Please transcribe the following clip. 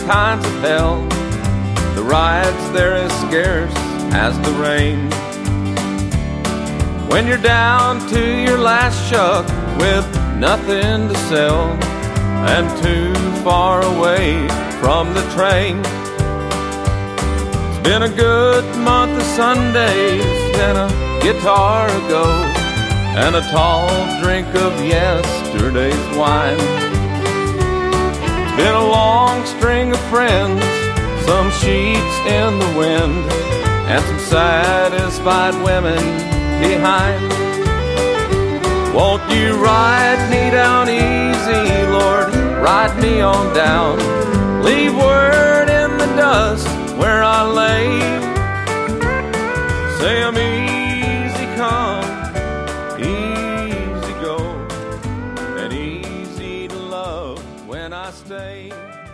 kinds of hell. The rides, they're as scarce as the rain. When you're down to your last shuck with nothing to sell and too far away from the train. It's been a good month of Sundays and a guitar ago and a tall drink of yesterday's wine. It's been a long string of friends, some sheets in the wind, and some satisfied women behind. Won't you ride me down easy, Lord, ride me on down. Leave word in the dust where I lay. Say I'm easy come, easy go, and easy to love when I stay.